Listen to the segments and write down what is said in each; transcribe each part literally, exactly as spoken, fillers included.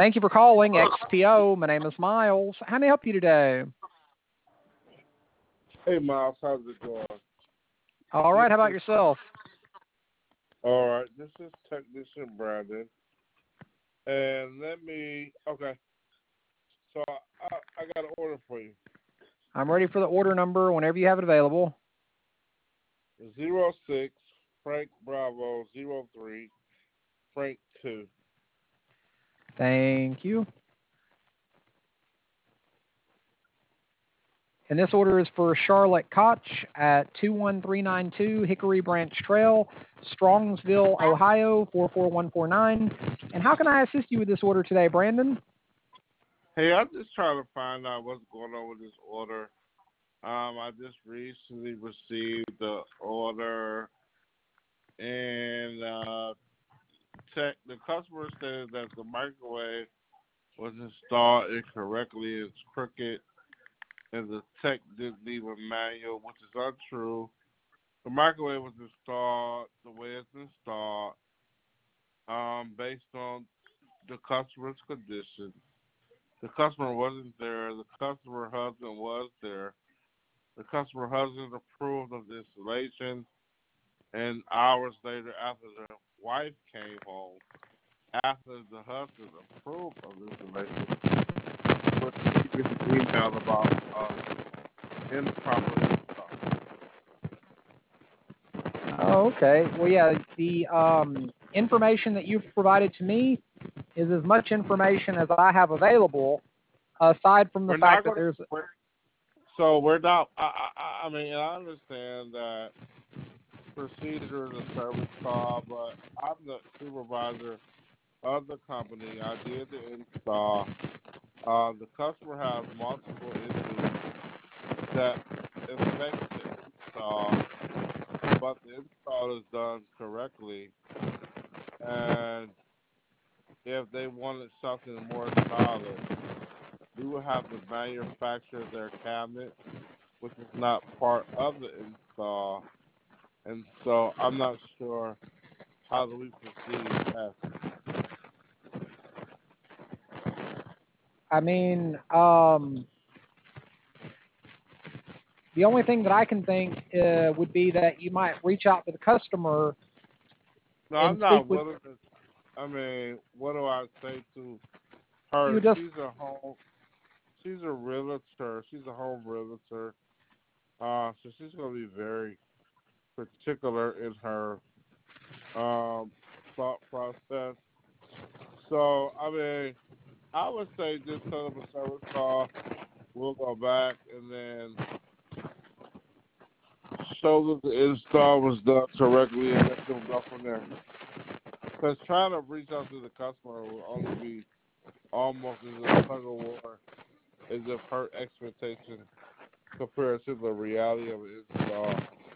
Thank you for calling X P O. My name is Miles. How may I help you today? Hey, Miles, how's it going? All This right. How about is yourself? all right. This is Technician Brandon, and let me. Okay, so I, I got an order for you. I'm ready for the order number whenever you have it available. Zero six Frank Bravo zero three Frank two. Thank you. And this order is for Charlotte Koch at two one three nine two Hickory Branch Trail, Strongsville, Ohio four four one four nine. And how can I assist you with this order today, Brandon? Hey, I'm just trying to find out what's going on with this order. Um, I just recently received the order, and uh, tech, the customer said that the microwave was installed incorrectly. It's crooked, and the tech didn't leave a manual, which is untrue. The microwave was installed the way it's installed, um, based on the customer's condition. The customer wasn't there. The customer husband was there. The customer husband approved of the installation, and hours later, after the wife came home, after the husband approved of the installation, received an email about uh, improper install. Oh, okay. Well, yeah, the um, information that you've provided to me is as much information as I have available, aside from the We're fact not that going there's. to. So we're not. I, I, I mean, I understand that procedure is a service call, but I'm the supervisor of the company. I did the install. Uh, the customer has multiple issues that affect the install, but the install is done correctly. And if they wanted something more solid, we would have to manufacture their cabinet, which is not part of the install. And so I'm not sure how do we proceed past. I mean, um, the only thing that I can think uh, would be that you might reach out to the customer No, and I'm speak not with. willing to. I mean, what do I say to You her? just. She's a home. She's a realtor. She's a home realtor. Uh, so she's gonna be very particular in her um thought process. So I mean, I would say just set up a service call. We'll go back and then show that the install was done correctly, and let them go from there. Because trying to reach out to the customer will only be almost as a tug of war as if her expectation compared to the reality of an install.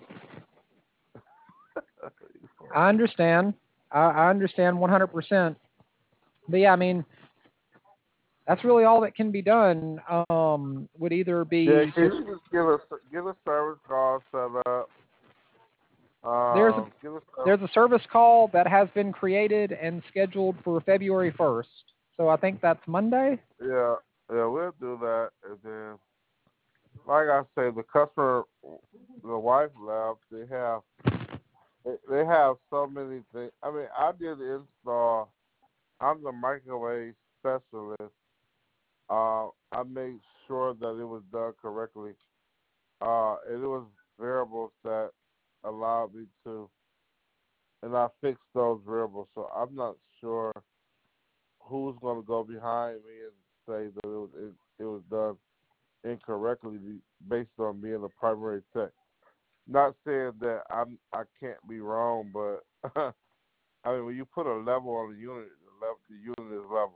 I understand. I, I understand one hundred percent. But yeah, I mean, that's really all that can be done. Um, would either Yeah, be can just you just give a give a service call set up? there's a Um, give a service. there's a service call that has been created and scheduled for February first. So I think that's Monday. Yeah, yeah, we'll do that, and then, like I say, the customer, the wife left. They have they they have so many things. I mean, I did the install. I'm the microwave specialist. Uh, I made sure that it was done correctly. Uh, and it was variables that allowed me to, and I fixed those variables. So I'm not sure who's going to go behind me and say that it was it, it was done incorrectly based on being a primary tech. Not saying that I'm I can't be wrong, but I mean when you put a level on the unit, the level the unit is level.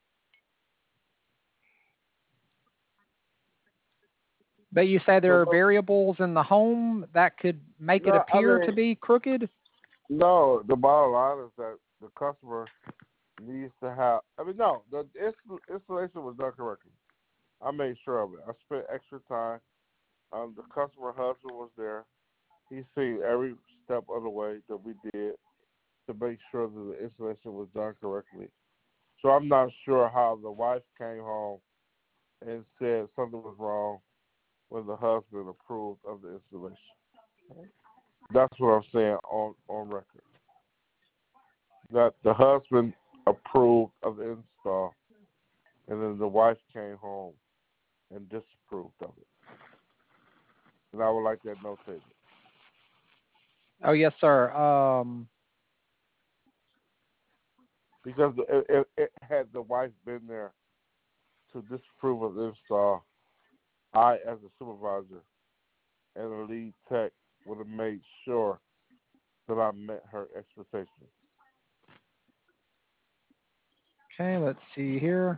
But you say So there are what? variables in the home that could make it No, I appear to mean be crooked. no. The bottom line is that the customer needs to have. I mean no, the inst- installation was done correctly. I made sure of it. I spent extra time. Um, the customer husband was there. He seen every step of the way that we did to make sure that the installation was done correctly. So I'm not sure how the wife came home and said something was wrong when the husband approved of the installation. That's what I'm saying on, on record. That the husband approved of the install, and then the wife came home and disapproved of it. And I would like that notated. Oh, yes, sir. Um, Because it, it, it had the wife been there to disapprove of the install, I, as a supervisor and a lead tech, would have made sure that I met her expectations. okay, let's see here.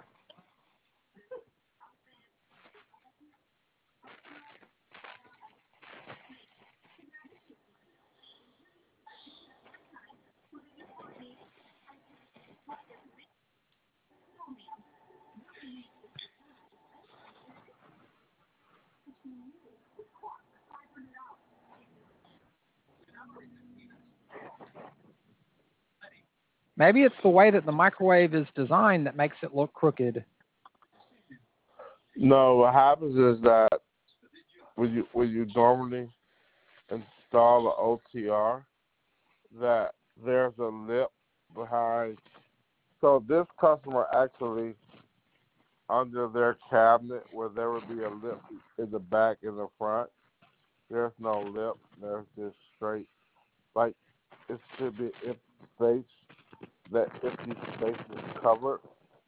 Maybe it's the way that the microwave is designed that makes it look crooked. No, what happens is that when you when you normally install an O T R, that there's a lip behind. So this customer actually, under their cabinet, where there would be a lip in the back and the front, there's no lip. There's just straight, like it should be empty space. That empty space is covered.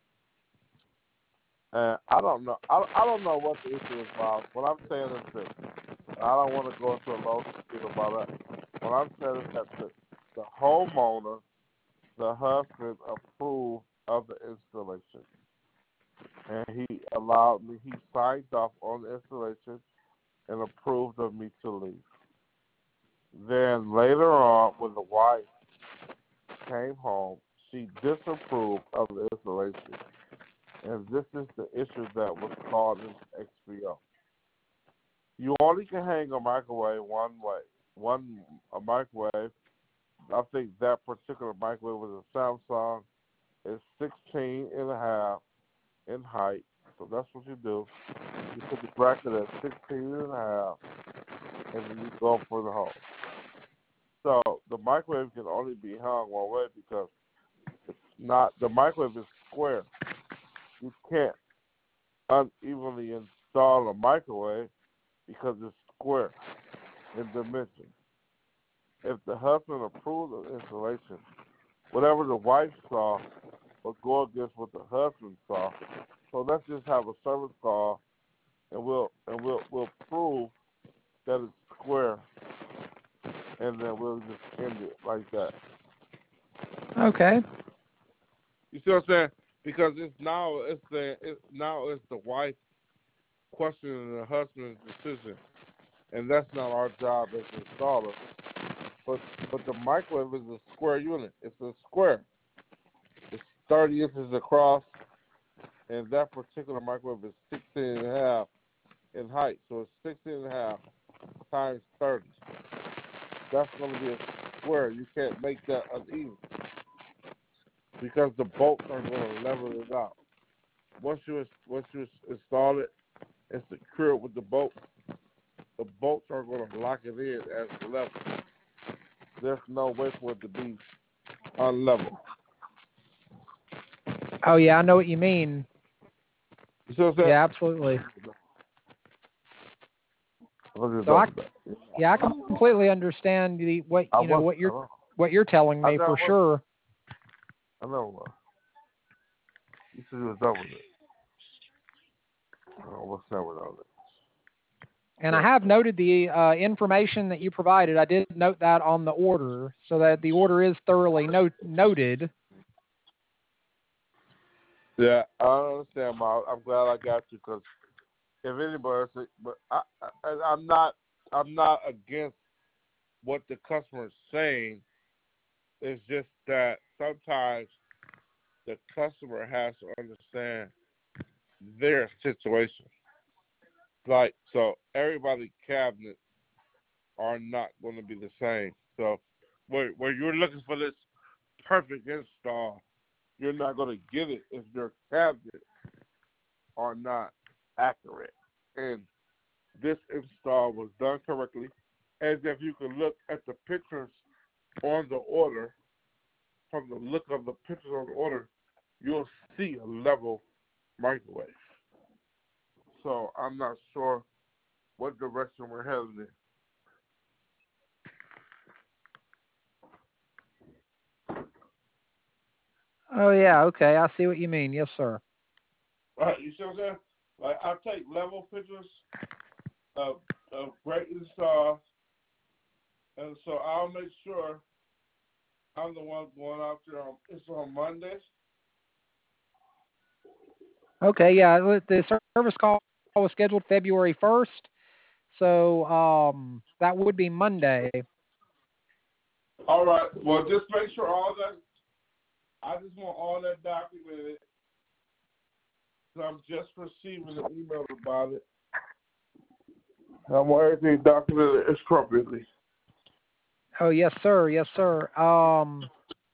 And I don't know. I, I don't know what the issue is, Bob. What I'm saying is this. I don't want to go into a long dispute about that. What I'm saying is that the, the homeowner, the husband, approved of the installation. And he allowed me, he signed off on the installation and approved of me to leave. Then later on, when the wife came home, she disapproved of the installation. And this is the issue that was called in X B O. You only can hang a microwave one way. One a microwave. I think that particular microwave was a Samsung. It's sixteen and a half in height. So that's what you do. You put the bracket at sixteen and a half, and then you go for the hole. So the microwave can only be hung one way because it's not, the microwave is square. You can't unevenly install a microwave because it's square in dimension. If the husband approved of installation, whatever the wife saw will go against what the husband saw. So let's just have a service call, and we'll and we'll we'll prove that it's square, and then we'll just end it like that. Okay. You see what I'm saying? Because it's now it's the it, now it's the wife questioning the husband's decision, and that's not our job as an installer. But but the microwave is a square unit. It's a square. It's thirty inches across, and that particular microwave is sixteen and a half in height. So it's sixteen and a half times thirty. That's going to be a square. You can't make that uneven because the bolts are going to level it out. Once you once you install it and secure it with the bolts, the bolts are going to lock it in as level. There's no way for it to be unlevel. Oh, yeah, I know what you mean. You see what I'm saying? Yeah, absolutely. So I, yeah, I completely understand the what you know what you're what you're telling me for sure. I know. You said you was done with it. Oh, what's that without it? And I have noted the uh, information that you provided. I did note that on the order, so that the order is thoroughly note, noted. Yeah, I understand, Ma. I'm glad I got you because if anybody, but I, I, I'm not, I'm not against what the customer is saying. It's just that sometimes the customer has to understand their situation. Like, so everybody's cabinets are not going to be the same. So where, where you're looking for this perfect install, you're not going to get it if your cabinets are not accurate. And this install was done correctly, as if you can look at the pictures on the order. From the look of the pictures on the order, you'll see a level microwave. So I'm not sure what direction we're heading in. Oh, yeah, okay. I see what you mean. Yes, sir. Right, you see what I'm saying? Like, I take level pictures of, of great installs, and so I'll make sure I'm the one going out there. On, it's on Mondays. Okay, yeah. The service call was scheduled February first, so um, that would be Monday. All right. Well, just make sure all that. I just want all that documented. So I'm just receiving an email about it. I want everything documented appropriately. Oh, yes, sir. Yes, sir. Um,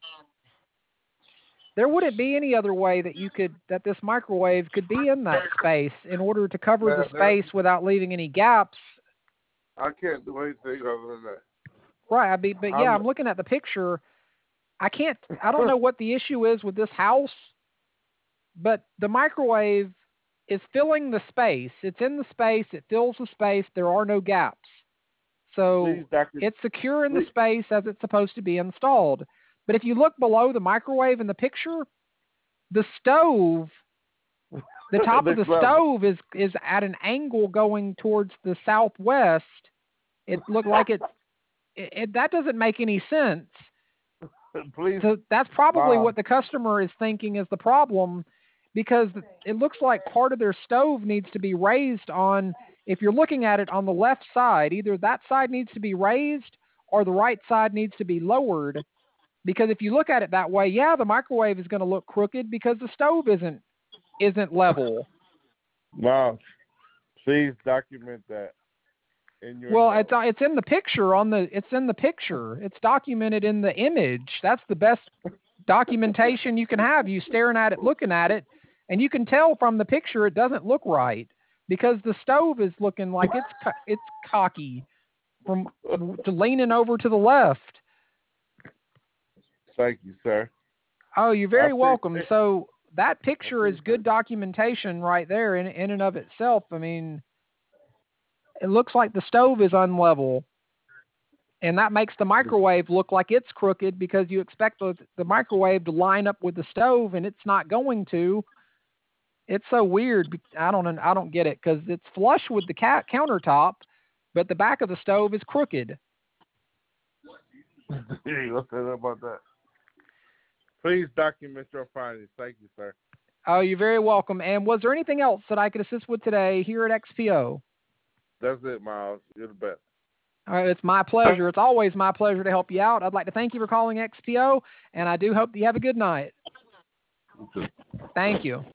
there wouldn't be any other way that you could that this microwave could be in that space in order to cover Man, the space without leaving any gaps. I can't do anything other than that. Right. I be, but yeah, I'm, I'm looking at the picture. I can't. I don't know what the issue is with this house, but the microwave is filling the space. It's in the space. It fills the space. There are no gaps. So Please, Doctor it's secure in the space as it's supposed to be installed. But if you look below the microwave in the picture, the stove, the top of the stove is, is at an angle going towards the southwest. It looked like it, it, it that doesn't make any sense. Please. So that's probably Mom. what the customer is thinking is the problem, because it looks like part of their stove needs to be raised on, if you're looking at it on the left side, either that side needs to be raised or the right side needs to be lowered. Because if you look at it that way, yeah, the microwave is going to look crooked because the stove isn't isn't level. Mom, please document that. In your well, notes. it's it's in the picture on the it's in the picture. It's documented in the image. That's the best documentation you can have. You staring at it, looking at it, and you can tell from the picture it doesn't look right because the stove is looking like it's it's cocky from to leaning over to the left. Thank you, sir. Oh, you're very welcome. So that picture is good documentation right there in in and of itself. I mean, it looks like the stove is unlevel, and that makes the microwave look like it's crooked because you expect the, the microwave to line up with the stove, and it's not going to. It's so weird. I don't I don't get it because it's flush with the ca- countertop, but the back of the stove is crooked. Let's say about that. Please document your findings. Thank you, sir. Oh, you're very welcome. And was there anything else that I could assist with today here at X P O? That's it, Miles. You're the best. All right, it's my pleasure. It's always my pleasure to help you out. I'd like to thank you for calling X P O, and I do hope that you have a good night. Thank you.